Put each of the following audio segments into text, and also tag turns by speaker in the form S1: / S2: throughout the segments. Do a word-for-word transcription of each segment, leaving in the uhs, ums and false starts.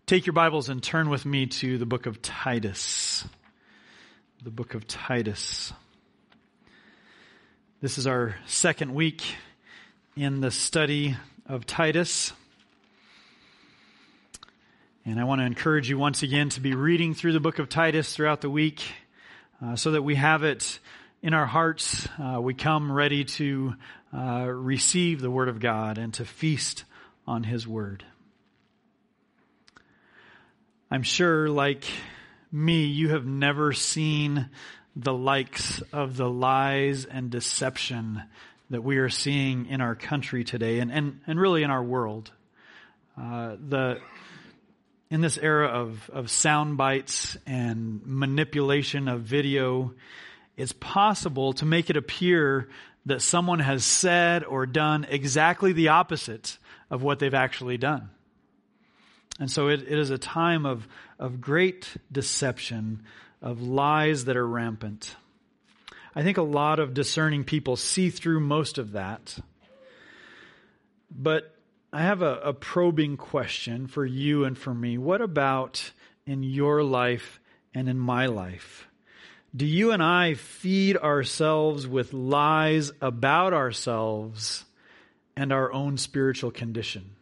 S1: Take your Bibles and turn with me to the book of Titus. The book of Titus. This is our second week in the study of Titus. And I want to encourage you once again to be reading through the book of Titus throughout the week uh, so that we have it in our hearts. Uh, we come ready to uh, receive the Word of God and to feast on His Word. I'm sure, like me, you have never seen the likes of the lies and deception that we are seeing in our country today and, and, and really in our world. Uh, the in this era of, of sound bites and manipulation of video, it's possible to make it appear that someone has said or done exactly the opposite of what they've actually done. And so it, it is a time of, of great deception, of lies that are rampant. I think a lot of discerning people see through most of that. But I have a, a probing question for you and for me. What about in your life and in my life? Do you and I feed ourselves with lies about ourselves and our own spiritual condition?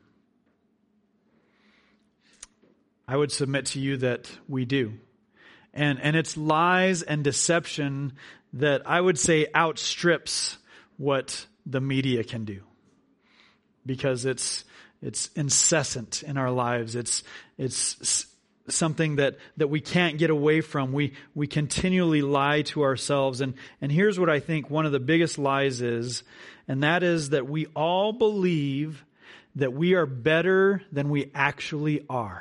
S1: I would submit to you that we do. And and it's lies and deception that I would say outstrips what the media can do. Because it's it's incessant in our lives. It's it's something that, that we can't get away from. We we continually lie to ourselves. And, and here's what I think one of the biggest lies is, and that is that we all believe that we are better than we actually are.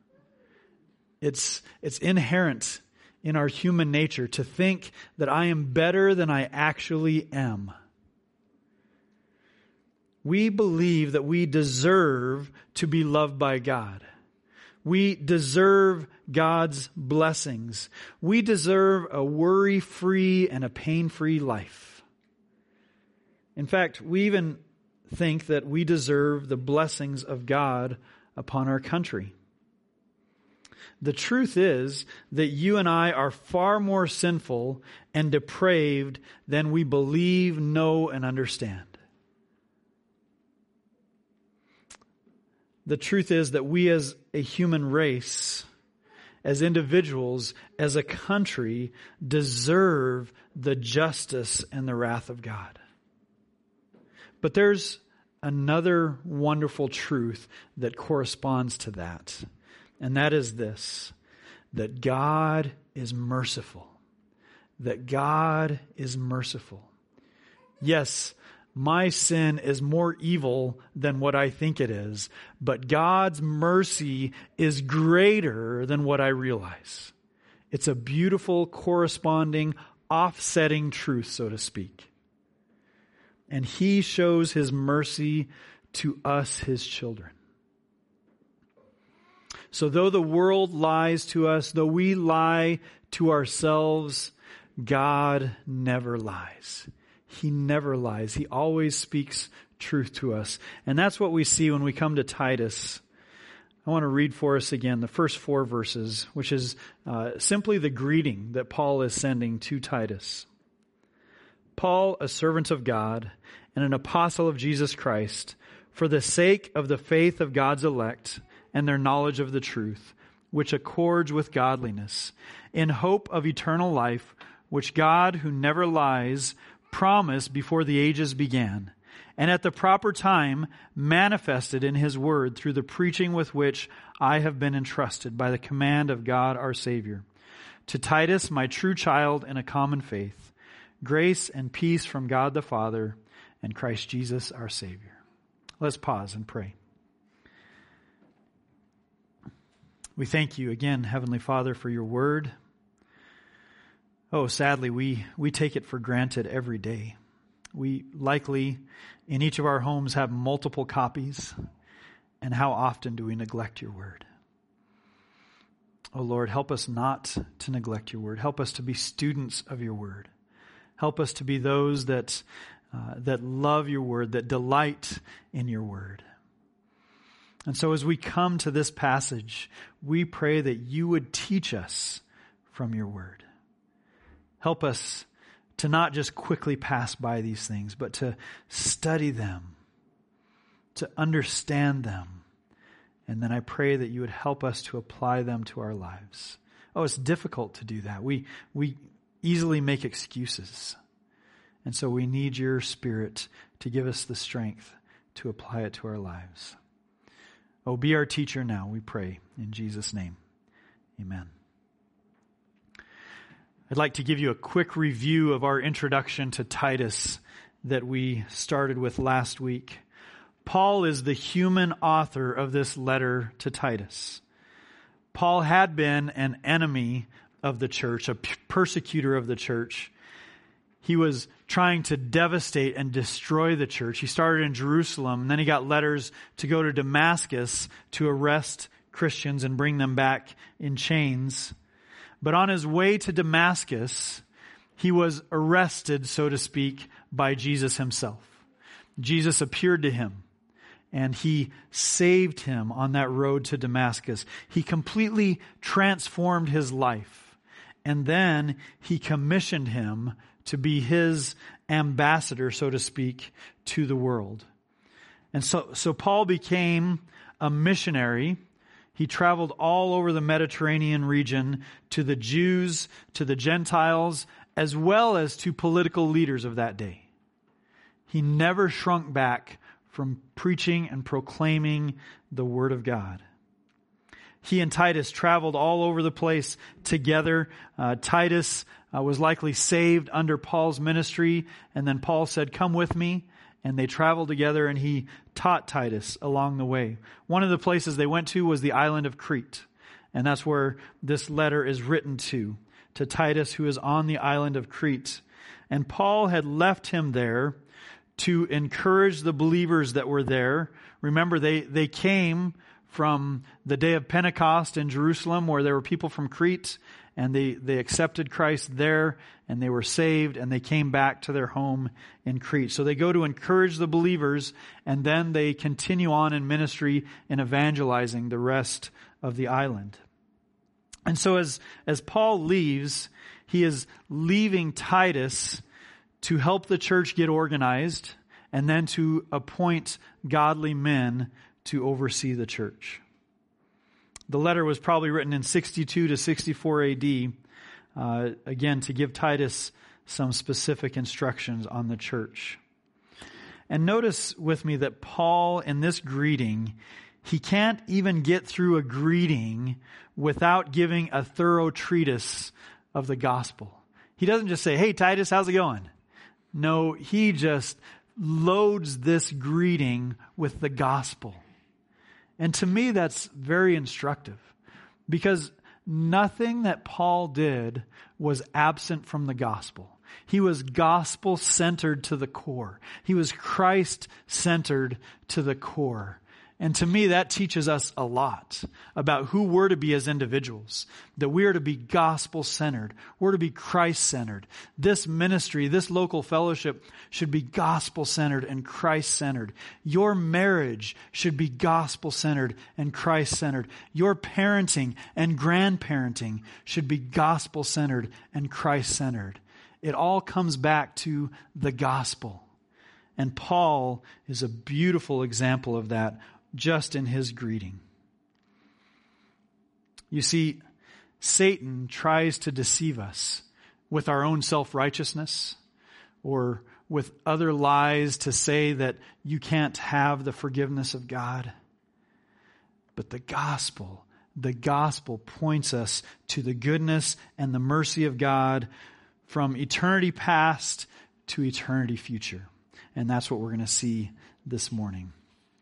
S1: It's it's inherent in our human nature to think that I am better than I actually am. We believe that we deserve to be loved by God. We deserve God's blessings. We deserve a worry-free and a pain-free life. In fact, we even think that we deserve the blessings of God upon our country. The truth is that you and I are far more sinful and depraved than we believe, know, and understand. The truth is that we as a human race, as individuals, as a country, deserve the justice and the wrath of God. But there's another wonderful truth that corresponds to that. And that is this, that God is merciful. That God is merciful. Yes, my sin is more evil than what I think it is, but God's mercy is greater than what I realize. It's a beautiful, corresponding, offsetting truth, so to speak. And He shows His mercy to us, His children. So though the world lies to us, though we lie to ourselves, God never lies. He never lies. He always speaks truth to us. And that's what we see when we come to Titus. I want to read for us again the first four verses, which is uh, simply the greeting that Paul is sending to Titus. Paul, a servant of God and an apostle of Jesus Christ, for the sake of the faith of God's elect, and their knowledge of the truth, which accords with godliness, in hope of eternal life, which God, who never lies, promised before the ages began, and at the proper time manifested in His word through the preaching with which I have been entrusted by the command of God our Savior. To Titus, my true child in a common faith, grace and peace from God the Father and Christ Jesus our Savior. Let's pause and pray. We thank you again, Heavenly Father, for your word. Oh, sadly, we, we take it for granted every day. We likely, in each of our homes, have multiple copies. And how often do we neglect your word? Oh, Lord, help us not to neglect your word. Help us to be students of your word. Help us to be those that, uh, that love your word, that delight in your word. And so as we come to this passage, we pray that you would teach us from your word. Help us to not just quickly pass by these things, but to study them, to understand them. And then I pray that you would help us to apply them to our lives. Oh, it's difficult to do that. We, we easily make excuses. And so we need your Spirit to give us the strength to apply it to our lives. Oh, be our teacher now, we pray. In Jesus' name, amen. I'd like to give you a quick review of our introduction to Titus that we started with last week. Paul is the human author of this letter to Titus. Paul had been an enemy of the church, a persecutor of the church. He was trying to devastate and destroy the church. He started in Jerusalem, and then he got letters to go to Damascus to arrest Christians and bring them back in chains. But on his way to Damascus, he was arrested, so to speak, by Jesus himself. Jesus appeared to him, and he saved him on that road to Damascus. He completely transformed his life, and then he commissioned him to be his ambassador, so to speak, to the world. And so, so Paul became a missionary. He traveled all over the Mediterranean region to the Jews, to the Gentiles, as well as to political leaders of that day. He never shrunk back from preaching and proclaiming the Word of God. He and Titus traveled all over the place together. Uh, Titus uh, was likely saved under Paul's ministry, and then Paul said, "Come with me." And they traveled together, and he taught Titus along the way. One of the places they went to was the island of Crete. And that's where this letter is written to, to Titus, who is on the island of Crete. And Paul had left him there to encourage the believers that were there. Remember, they, they came from the day of Pentecost in Jerusalem, where there were people from Crete, and they, they accepted Christ there, and they were saved, and they came back to their home in Crete. So they go to encourage the believers, and then they continue on in ministry and evangelizing the rest of the island. And so as, as Paul leaves, he is leaving Titus to help the church get organized, and then to appoint godly men to oversee the church. The letter was probably written in sixty-two to sixty-four A D, uh, again, to give Titus some specific instructions on the church. And notice with me that Paul, in this greeting, he can't even get through a greeting without giving a thorough treatise of the gospel. He doesn't just say, "Hey, Titus, how's it going?" No, he just loads this greeting with the gospel. And to me, that's very instructive, because nothing that Paul did was absent from the gospel. He was gospel-centered to the core. He was Christ-centered to the core. And to me, that teaches us a lot about who we're to be as individuals. That we are to be gospel-centered. We're to be Christ-centered. This ministry, this local fellowship should be gospel-centered and Christ-centered. Your marriage should be gospel-centered and Christ-centered. Your parenting and grandparenting should be gospel-centered and Christ-centered. It all comes back to the gospel. And Paul is a beautiful example of that, just in his greeting. You see, Satan tries to deceive us with our own self-righteousness, or with other lies to say that you can't have the forgiveness of God. But the gospel, the gospel points us to the goodness and the mercy of God from eternity past to eternity future. And that's what we're going to see this morning.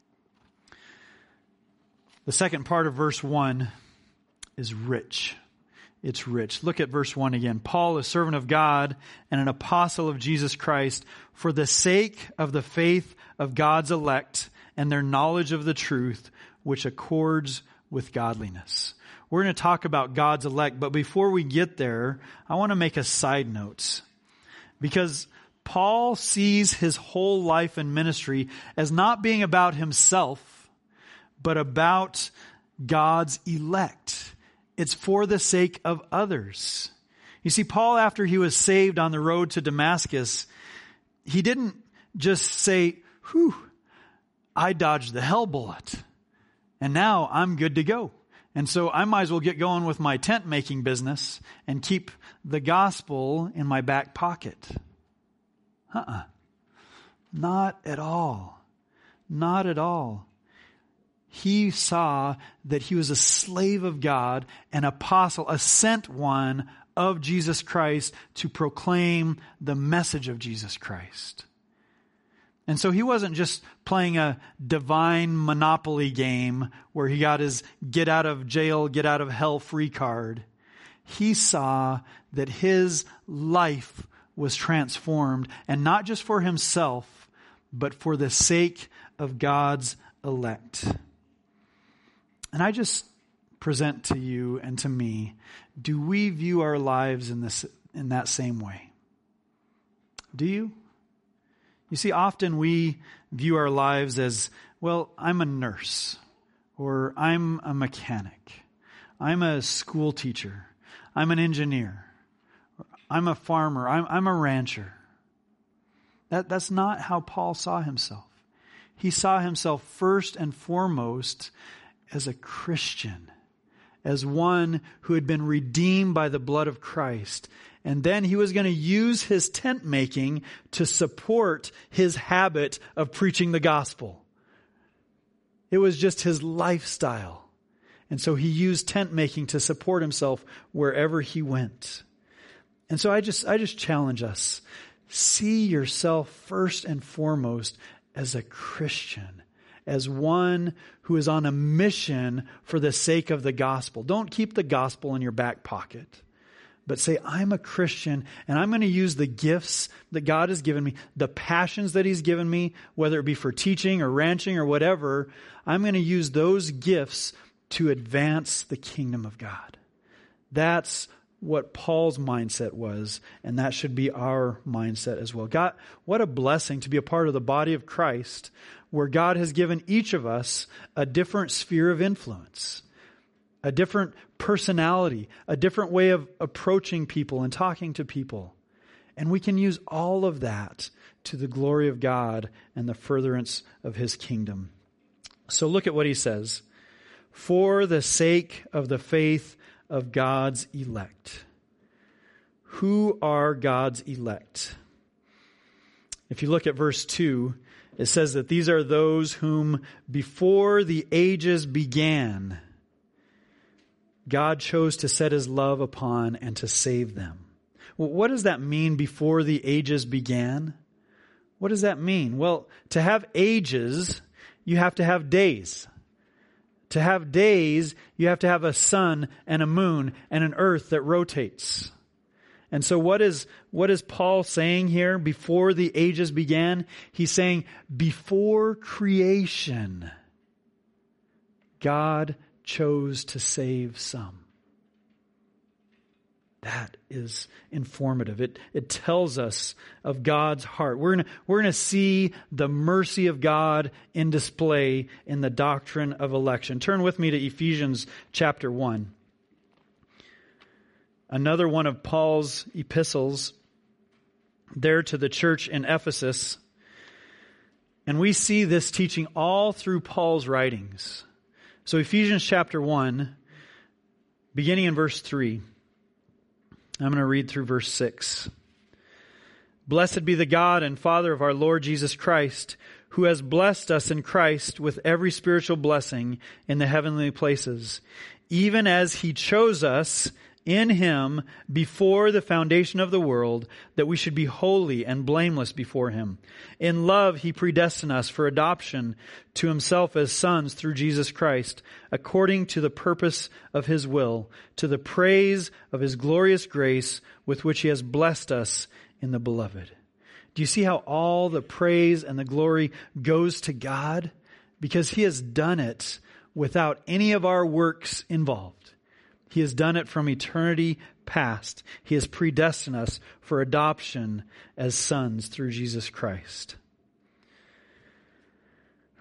S1: The second part of verse one is rich. It's rich. Look at verse one again. Paul, a servant of God and an apostle of Jesus Christ, for the sake of the faith of God's elect and their knowledge of the truth, which accords with godliness. We're going to talk about God's elect, but before we get there, I want to make a side note. Because Paul sees his whole life and ministry as not being about himself, but about God's elect. It's for the sake of others. You see, Paul, after he was saved on the road to Damascus, he didn't just say, whew, I dodged the hell bullet, and now I'm good to go. And so I might as well get going with my tent making business and keep the gospel in my back pocket. Uh-uh. Not at all. Not at all. He saw that he was a slave of God, an apostle, a sent one of Jesus Christ to proclaim the message of Jesus Christ. And so he wasn't just playing a divine Monopoly game where he got his get out of jail, get out of hell free card. He saw that his life was transformed, and not just for himself, but for the sake of God's elect. And I just present to you and to me, do we view our lives in this in that same way? Do you? You see, often we view our lives as, well, I'm a nurse, or I'm a mechanic, I'm a school teacher, I'm an engineer, I'm a farmer, I'm, I'm a rancher. That, that's not how Paul saw himself. He saw himself first and foremost as a Christian, as one who had been redeemed by the blood of Christ. And then he was going to use his tent making to support his habit of preaching the gospel. It was just his lifestyle. And so he used tent making to support himself wherever he went. And so I just, I just challenge us. See yourself first and foremost as a Christian, as one who is on a mission for the sake of the gospel. Don't keep the gospel in your back pocket, but say, I'm a Christian, and I'm going to use the gifts that God has given me, the passions that He's given me, whether it be for teaching or ranching or whatever. I'm going to use those gifts to advance the kingdom of God. That's what Paul's mindset was, and that should be our mindset as well. God, what a blessing to be a part of the body of Christ, where God has given each of us a different sphere of influence, a different personality, a different way of approaching people and talking to people. And we can use all of that to the glory of God and the furtherance of His kingdom. So look at what he says. For the sake of the faith of God's elect. Who are God's elect? If you look at verse two, it says that these are those whom before the ages began, God chose to set His love upon and to save them. Well, what does that mean, before the ages began? What does that mean? Well, to have ages, you have to have days. To have days, you have to have a sun and a moon and an earth that rotates. And so what is, what is Paul saying here? Before the ages began, he's saying before creation, God chose to save some. That is informative. It, it tells us of God's heart. We're going we're going to see the mercy of God in display in the doctrine of election. Turn with me to Ephesians chapter one. Another one of Paul's epistles there to the church in Ephesus. And we see this teaching all through Paul's writings. So Ephesians chapter one, beginning in verse three. I'm going to read through verse six. Blessed be the God and Father of our Lord Jesus Christ, who has blessed us in Christ with every spiritual blessing in the heavenly places, even as He chose us in Him before the foundation of the world, that we should be holy and blameless before Him. In love He predestined us for adoption to Himself as sons through Jesus Christ, according to the purpose of His will, to the praise of His glorious grace with which He has blessed us in the Beloved. Do you see how all the praise and the glory goes to God? Because He has done it without any of our works involved. He has done it from eternity past. He has predestined us for adoption as sons through Jesus Christ.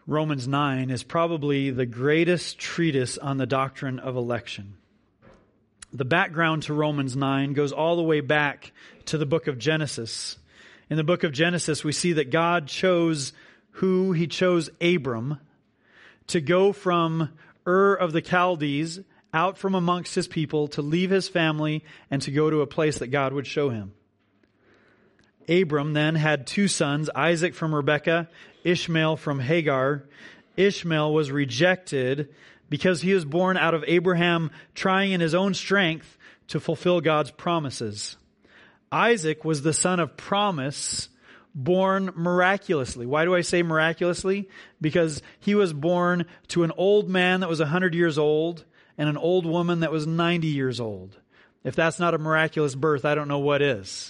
S1: Romans nine is probably the greatest treatise on the doctrine of election. The background to Romans nine goes all the way back to the book of Genesis. In the book of Genesis, we see that God chose who? He chose Abram to go from Ur of the Chaldees, out from amongst his people, to leave his family and to go to a place that God would show him. Abram then had two sons, Isaac from Rebekah, Ishmael from Hagar. Ishmael was rejected because he was born out of Abraham trying in his own strength to fulfill God's promises. Isaac was the son of promise, born miraculously. Why do I say miraculously? Because he was born to an old man that was one hundred years old and an old woman that was ninety years old. If that's not a miraculous birth, I don't know what is.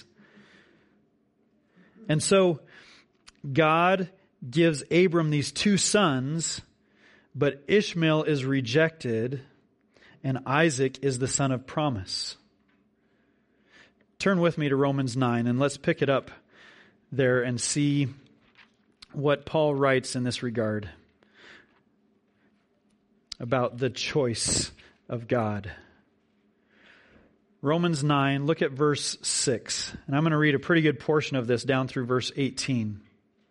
S1: And so God gives Abram these two sons, but Ishmael is rejected and Isaac is the son of promise. Turn with me to Romans nine and let's pick it up there and see what Paul writes in this regard about the choice of God. Romans nine, look at verse six. And I'm going to read a pretty good portion of this down through verse eighteen.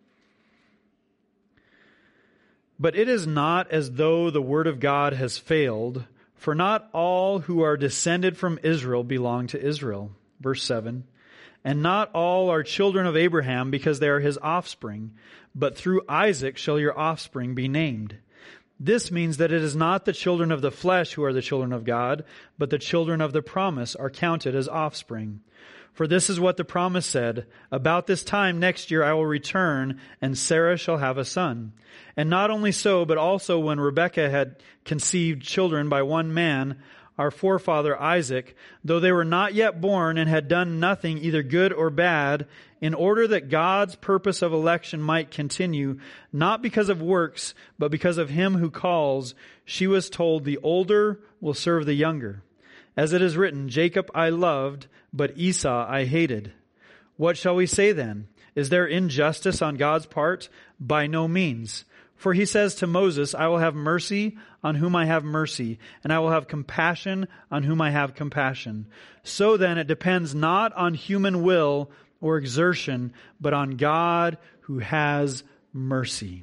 S1: But it is not as though the word of God has failed, for not all who are descended from Israel belong to Israel. Verse seven. And not all are children of Abraham because they are his offspring, but through Isaac shall your offspring be named. This means that it is not the children of the flesh who are the children of God, but the children of the promise are counted as offspring. For this is what the promise said, about this time next year I will return, and Sarah shall have a son. And not only so, but also when Rebekah had conceived children by one man, our forefather Isaac, though they were not yet born and had done nothing either good or bad, in order that God's purpose of election might continue, not because of works, but because of him who calls, she was told, the older will serve the younger. As it is written, Jacob I loved, but Esau I hated. What shall we say then? Is there injustice on God's part? By no means. For he says to Moses, I will have mercy on whom I have mercy, and I will have compassion on whom I have compassion. So then it depends not on human will or exertion, but on God who has mercy.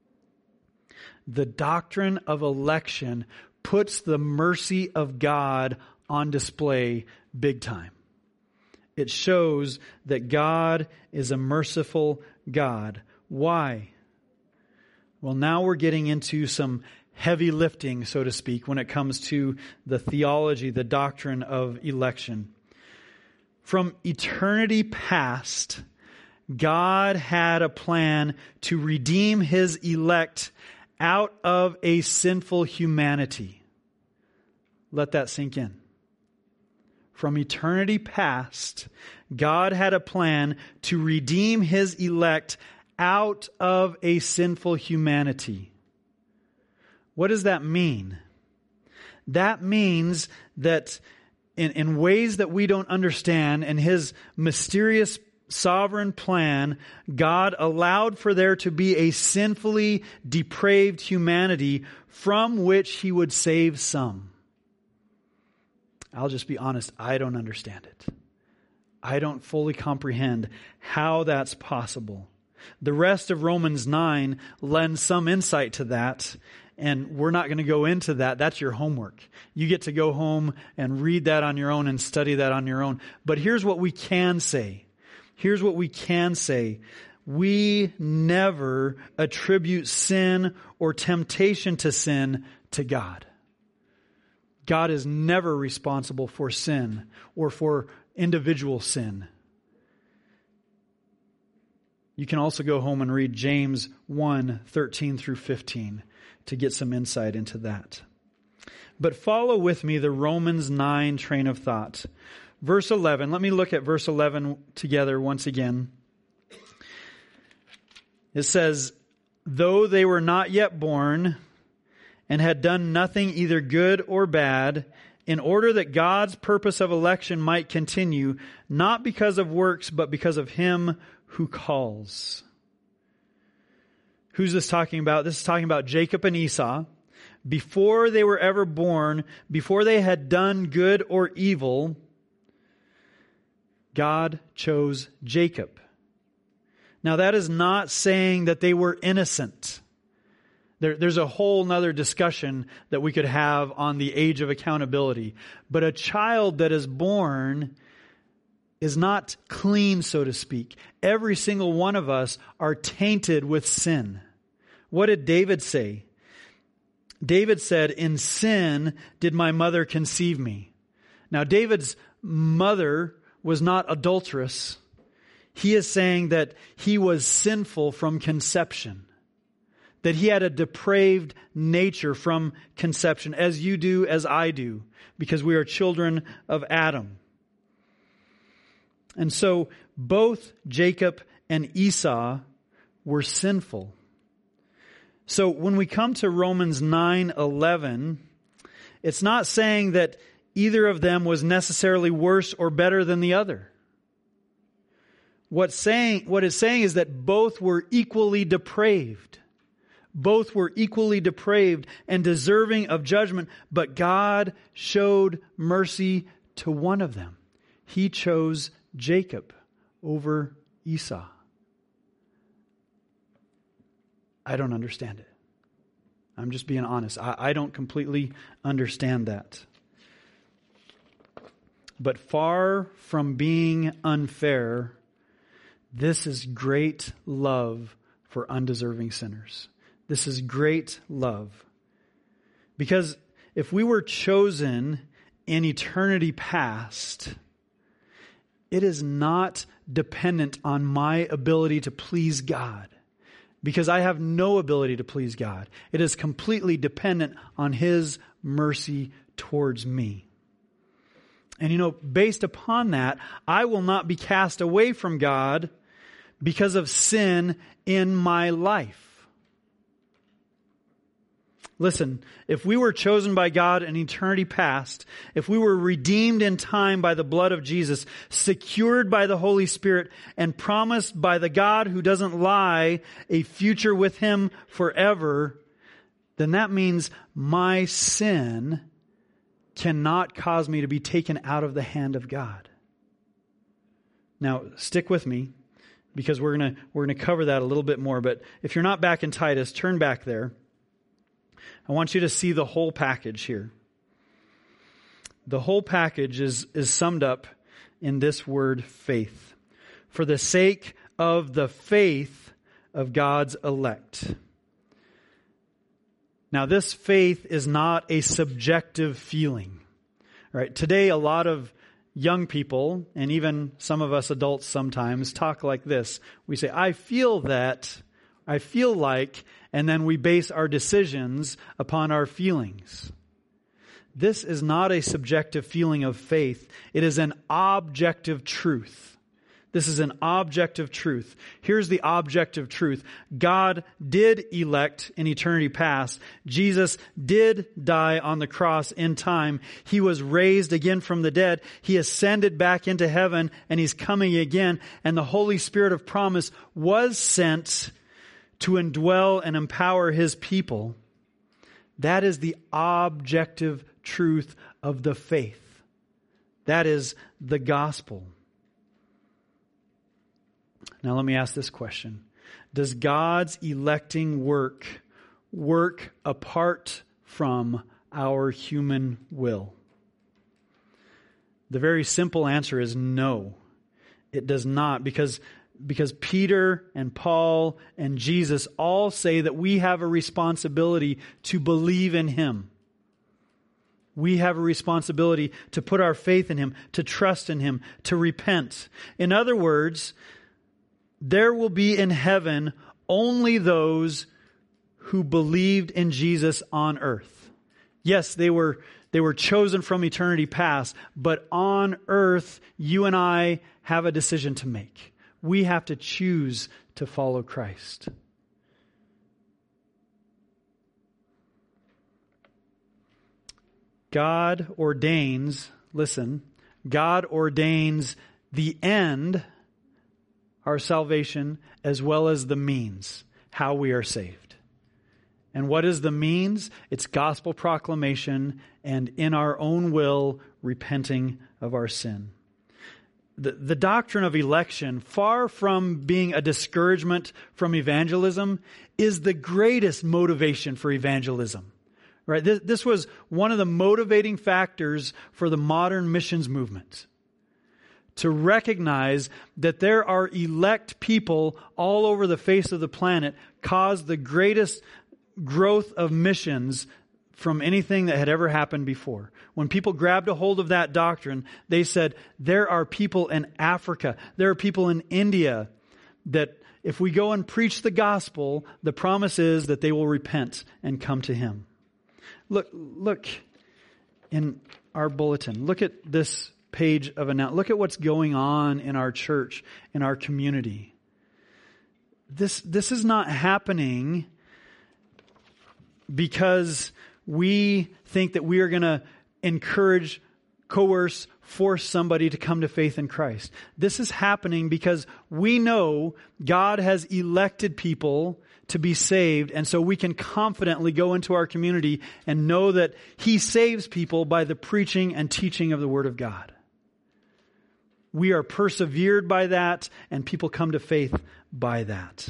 S1: The doctrine of election puts the mercy of God on display big time. It shows that God is a merciful God. Why? Well, now we're getting into some heavy lifting, so to speak, when it comes to the theology, the doctrine of election. From eternity past, God had a plan to redeem his elect out of a sinful humanity. Let that sink in. From eternity past, God had a plan to redeem his elect out of a sinful humanity. What does that mean? That means that in, in ways that we don't understand, in his mysterious sovereign plan, God allowed for there to be a sinfully depraved humanity from which he would save some. I'll just be honest, I don't understand it. I don't fully comprehend how that's possible. The rest of Romans nine lends some insight to that, and we're not going to go into that. That's your homework. You get to go home and read that on your own and study that on your own. But here's what we can say. Here's what we can say. We never attribute sin or temptation to sin to God. God is never responsible for sin or for individual sin. You can also go home and read James one, thirteen through fifteen to get some insight into that. But follow with me the Romans nine train of thought. Verse eleven, let me look at verse eleven together once again. It says, though they were not yet born and had done nothing either good or bad, in order that God's purpose of election might continue, not because of works, but because of him who calls. Who's this talking about? This is talking about Jacob and Esau. Before they were ever born, before they had done good or evil, God chose Jacob. Now that is not saying that they were innocent. There, there's a whole nother discussion that we could have on the age of accountability. But a child that is born is not clean, so to speak. Every single one of us are tainted with sin. What did David say? David said, "In sin did my mother conceive me." Now David's mother was not adulterous. He is saying that he was sinful from conception. That he had a depraved nature from conception, as you do, as I do, because we are children of Adam. And so both Jacob and Esau were sinful. So when we come to Romans nine eleven, it's not saying that either of them was necessarily worse or better than the other. What's saying, what it's saying is that both were equally depraved. Both were equally depraved and deserving of judgment, but God showed mercy to one of them. He chose Jacob over Esau. I don't understand it. I'm just being honest. I, I don't completely understand that. But far from being unfair, this is great love for undeserving sinners. This is great love. Because if we were chosen in eternity past, it is not dependent on my ability to please God. Because I have no ability to please God. It is completely dependent on His mercy towards me. And you know, based upon that, I will not be cast away from God because of sin in my life. Listen, if we were chosen by God in eternity past, if we were redeemed in time by the blood of Jesus, secured by the Holy Spirit, and promised by the God who doesn't lie a future with Him forever, then that means my sin cannot cause me to be taken out of the hand of God. Now, stick with me, because we're going to we're going to cover that a little bit more. But if you're not back in Titus, turn back there. I want you to see the whole package here. The whole package is, is summed up in this word, faith. For the sake of the faith of God's elect. Now, this faith is not a subjective feeling. Right? Today, a lot of young people, and even some of us adults sometimes, talk like this. We say, I feel that, I feel like, and then we base our decisions upon our feelings. This is not a subjective feeling of faith. It is an objective truth. This is an objective truth. Here's the objective truth. God did elect in eternity past. Jesus did die on the cross in time. He was raised again from the dead. He ascended back into heaven, and He's coming again. And the Holy Spirit of promise was sent to indwell and empower His people. That is the objective truth of the faith. That is the gospel. Now let me ask this question. Does God's electing work work apart from our human will? The very simple answer is no. It does not, because Because Peter and Paul and Jesus all say that we have a responsibility to believe in Him. We have a responsibility to put our faith in Him, to trust in Him, to repent. In other words, there will be in heaven only those who believed in Jesus on earth. Yes, they were they were chosen from eternity past, but on earth, you and I have a decision to make. We have to choose to follow Christ. God ordains, listen, God ordains the end, our salvation, as well as the means, how we are saved. And what is the means? It's gospel proclamation and in our own will, repenting of our sin. The, the doctrine of election, far from being a discouragement from evangelism, is the greatest motivation for evangelism. Right? This, this was one of the motivating factors for the modern missions movement. To recognize that there are elect people all over the face of the planet caused the greatest growth of missions from anything that had ever happened before. When people grabbed a hold of that doctrine, they said, there are people in Africa, there are people in India that if we go and preach the gospel, the promise is that they will repent and come to Him. Look, look in our bulletin. Look at this page of announcement. Look at what's going on in our church, in our community. This, this is not happening because we think that we are going to encourage, coerce, force somebody to come to faith in Christ. This is happening because we know God has elected people to be saved, and so we can confidently go into our community and know that He saves people by the preaching and teaching of the Word of God. We are persevered by that, and people come to faith by that.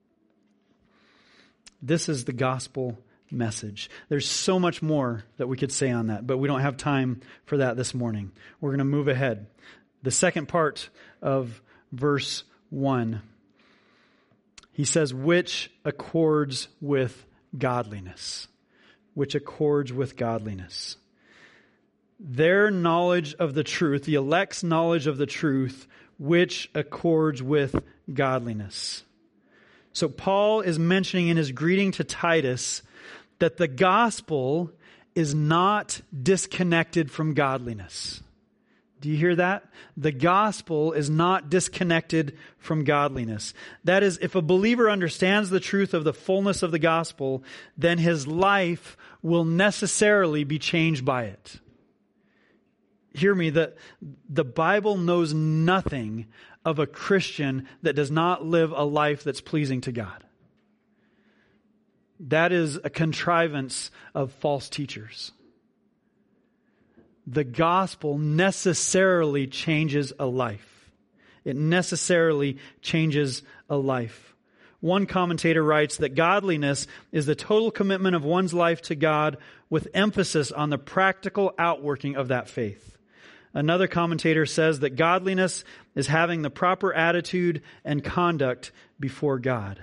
S1: This is the gospel message. There's so much more that we could say on that, but we don't have time for that this morning. We're going to move ahead. The second part of verse one. He says, which accords with godliness. Which accords with godliness. Their knowledge of the truth, the elect's knowledge of the truth, which accords with godliness. So Paul is mentioning in his greeting to Titus that the gospel is not disconnected from godliness. Do you hear that? The gospel is not disconnected from godliness. That is, if a believer understands the truth of the fullness of the gospel, then his life will necessarily be changed by it. Hear me, the, the Bible knows nothing of a Christian that does not live a life that's pleasing to God. That is a contrivance of false teachers. The gospel necessarily changes a life. It necessarily changes a life. One commentator writes that godliness is the total commitment of one's life to God with emphasis on the practical outworking of that faith. Another commentator says that godliness is having the proper attitude and conduct before God.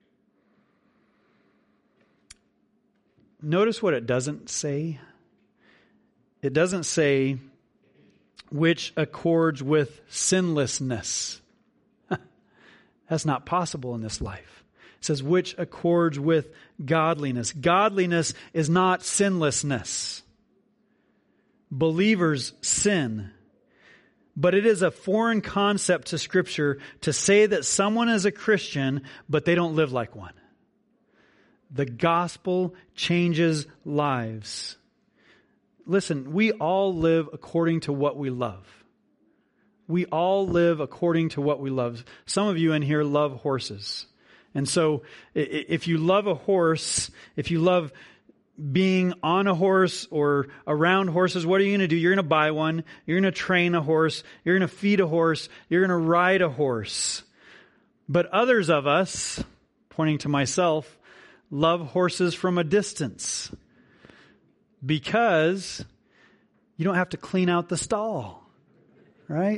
S1: Notice what it doesn't say. It doesn't say which accords with sinlessness. That's not possible in this life. It says which accords with godliness. Godliness is not sinlessness. Believers sin. But it is a foreign concept to Scripture to say that someone is a Christian, but they don't live like one. The gospel changes lives. Listen, we all live according to what we love. We all live according to what we love. Some of you in here love horses. And so if you love a horse, if you love being on a horse or around horses, what are you going to do? You're going to buy one. You're going to train a horse. You're going to feed a horse. You're going to ride a horse. But others of us, pointing to myself, love horses from a distance because you don't have to clean out the stall, right?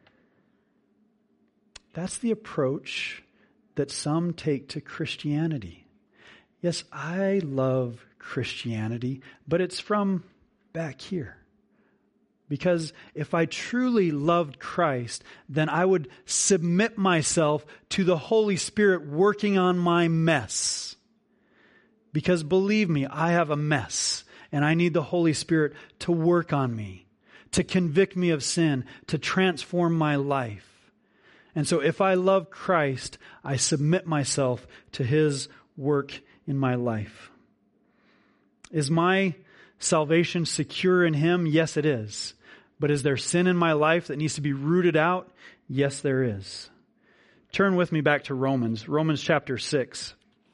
S1: That's the approach that some take to Christianity. Yes, I love Christianity, but it's from back here. Because if I truly loved Christ, then I would submit myself to the Holy Spirit working on my mess. Because believe me, I have a mess, and I need the Holy Spirit to work on me, to convict me of sin, to transform my life. And so if I love Christ, I submit myself to His work in my life. Is my salvation secure in Him? Yes, it is. But is there sin in my life that needs to be rooted out? Yes, there is. Turn with me back to Romans, Romans chapter six.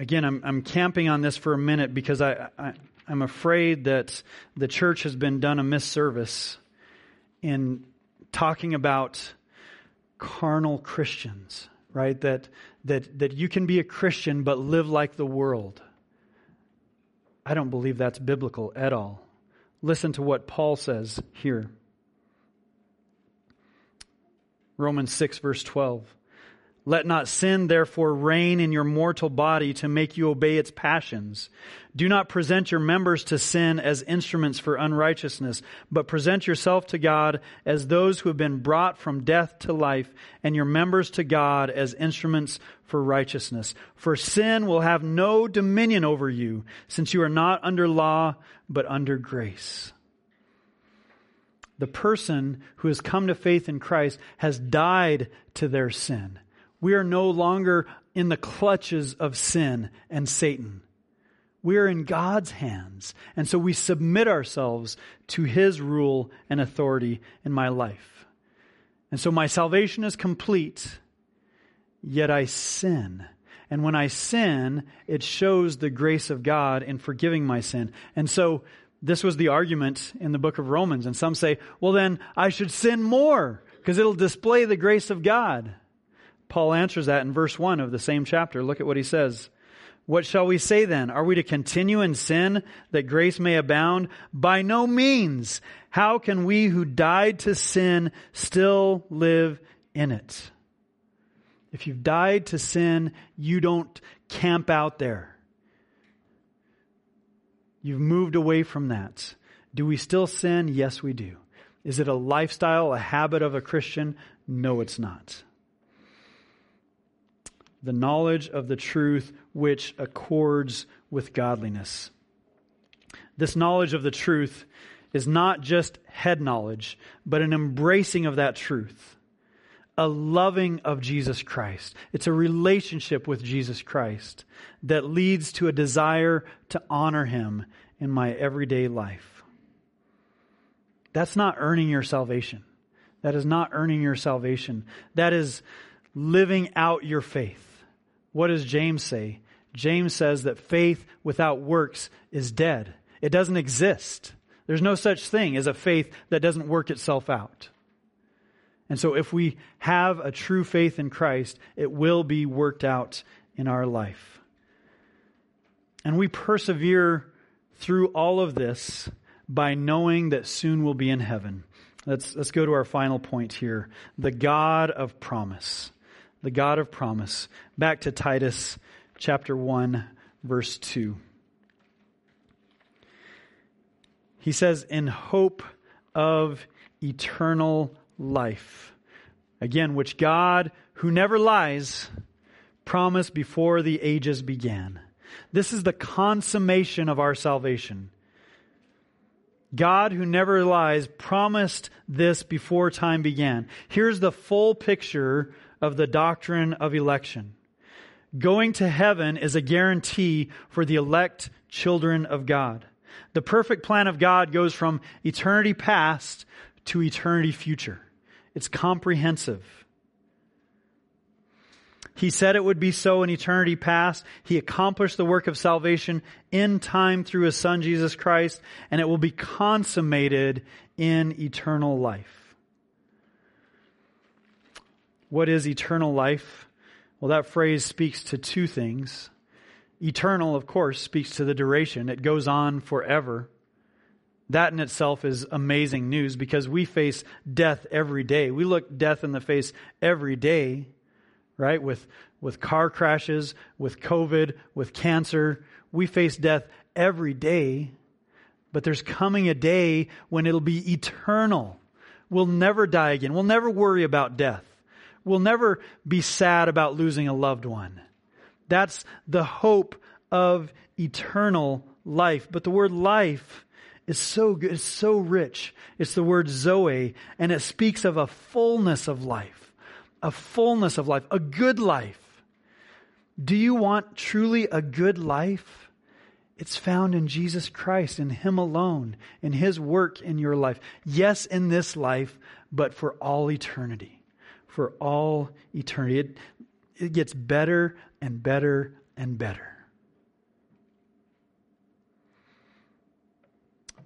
S1: again, I'm, I'm camping on this for a minute because I, I, I'm afraid that the church has been done a misservice in talking about carnal Christians, right? That, that, that you can be a Christian but live like the world. I don't believe that's biblical at all. Listen to what Paul says here. Romans six, verse twelve. Let not sin, therefore, reign in your mortal body to make you obey its passions. Do not present your members to sin as instruments for unrighteousness, but present yourself to God as those who have been brought from death to life, and your members to God as instruments for righteousness. For sin will have no dominion over you, since you are not under law, but under grace. The person who has come to faith in Christ has died to their sin. We are no longer in the clutches of sin and Satan. We are in God's hands. And so we submit ourselves to His rule and authority in my life. And so my salvation is complete, yet I sin. And when I sin, it shows the grace of God in forgiving my sin. And so this was the argument in the book of Romans. And some say, well, then I should sin more because it'll display the grace of God. Paul answers that in verse one of the same chapter. Look at what he says. What shall we say then? Are we to continue in sin that grace may abound? By no means. How can we who died to sin still live in it? If you've died to sin, you don't camp out there. You've moved away from that. Do we still sin? Yes, we do. Is it a lifestyle, a habit of a Christian? No, it's not. The knowledge of the truth which accords with godliness. This knowledge of the truth is not just head knowledge, but an embracing of that truth. A loving of Jesus Christ. It's a relationship with Jesus Christ that leads to a desire to honor Him in my everyday life. That's not earning your salvation. That is not earning your salvation. That is living out your faith. What does James say? James says that faith without works is dead. It doesn't exist. There's no such thing as a faith that doesn't work itself out. And so if we have a true faith in Christ, it will be worked out in our life. And we persevere through all of this by knowing that soon we'll be in heaven. Let's, let's go to our final point here. The God of promise. The God of promise. Back to Titus chapter one, verse two. He says, in hope of eternal life. Again, which God, who never lies, promised before the ages began. This is the consummation of our salvation. God, who never lies, promised this before time began. Here's the full picture of the doctrine of election. Going to heaven is a guarantee for the elect children of God. The perfect plan of God goes from eternity past to eternity future. It's comprehensive. He said it would be so in eternity past. He accomplished the work of salvation in time through His Son, Jesus Christ, and it will be consummated in eternal life. What is eternal life? Well, that phrase speaks to two things. Eternal, of course, speaks to the duration. It goes on forever. That in itself is amazing news because we face death every day. We look death in the face every day, right? With, with car crashes, with COVID, with cancer. We face death every day. But there's coming a day when it'll be eternal. We'll never die again. We'll never worry about death. We'll never be sad about losing a loved one. That's the hope of eternal life. But the word life is so good, it's so rich. It's the word Zoe, and it speaks of a fullness of life. A fullness of life, a good life. Do you want truly a good life? It's found in Jesus Christ, in Him alone, in His work in your life. Yes, in this life, but for all eternity. For all eternity. It, it gets better and better and better.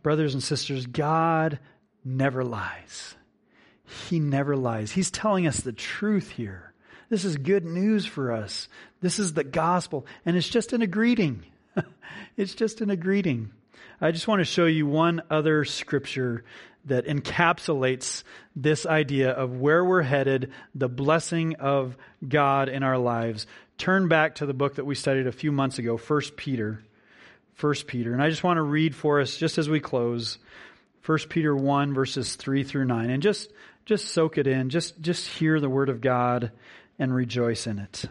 S1: Brothers and sisters, God never lies. He never lies. He's telling us the truth here. This is good news for us. This is the gospel. And it's just in a greeting. It's just in a greeting. I just want to show you one other scripture that encapsulates this idea of where we're headed, the blessing of God in our lives. Turn back to the book that we studied a few months ago, First Peter. First Peter. And I just want to read for us, just as we close, First Peter one, verses three through nine. And just, just soak it in. Just, just hear the word of God and rejoice in it.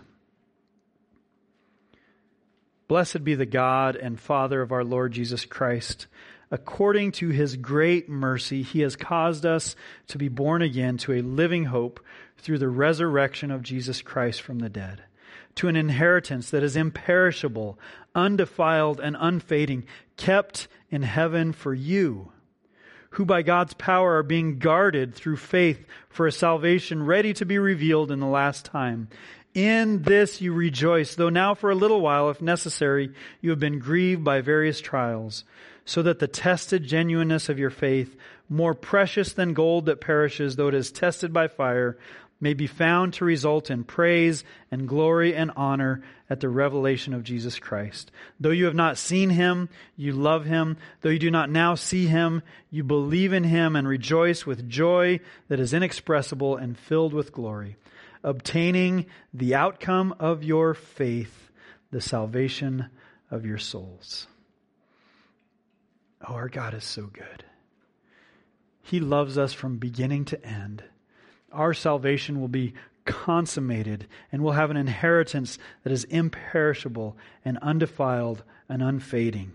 S1: Blessed be the God and Father of our Lord Jesus Christ. According to His great mercy, He has caused us to be born again to a living hope through the resurrection of Jesus Christ from the dead, to an inheritance that is imperishable, undefiled, and unfading, kept in heaven for you, who by God's power are being guarded through faith for a salvation ready to be revealed in the last time. In this you rejoice, though now for a little while, if necessary, you have been grieved by various trials, so that the tested genuineness of your faith, more precious than gold that perishes, though it is tested by fire, may be found to result in praise and glory and honor at the revelation of Jesus Christ. Though you have not seen Him, you love Him. Though you do not now see Him, you believe in Him and rejoice with joy that is inexpressible and filled with glory, obtaining the outcome of your faith, the salvation of your souls. Oh, our God is so good. He loves us from beginning to end. Our salvation will be consummated and we'll have an inheritance that is imperishable and undefiled and unfading.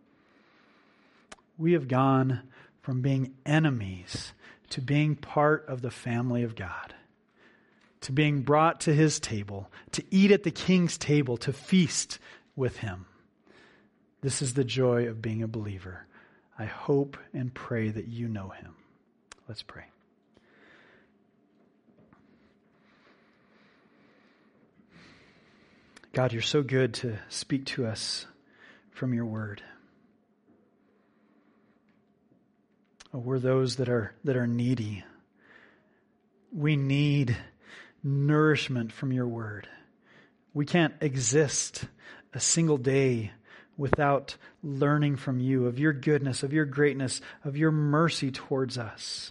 S1: We have gone from being enemies to being part of the family of God, to being brought to His table, to eat at the King's table, to feast with Him. This is the joy of being a believer. I hope and pray that you know Him. Let's pray. God, You're so good to speak to us from Your word. Oh, we're those that are that are needy. We need nourishment from Your word. We can't exist a single day without learning from You of Your goodness, of Your greatness, of Your mercy towards us.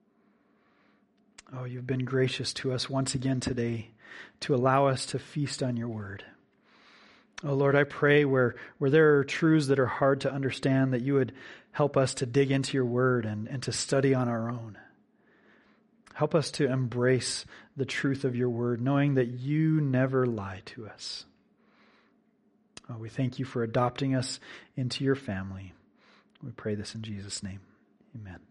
S1: Oh, You've been gracious to us once again today to allow us to feast on Your word. Oh Lord, I pray where, where there are truths that are hard to understand, that You would help us to dig into Your word and, and to study on our own. Help us to embrace the truth of Your word, knowing that You never lie to us. Oh, we thank You for adopting us into Your family. We pray this in Jesus' name. Amen.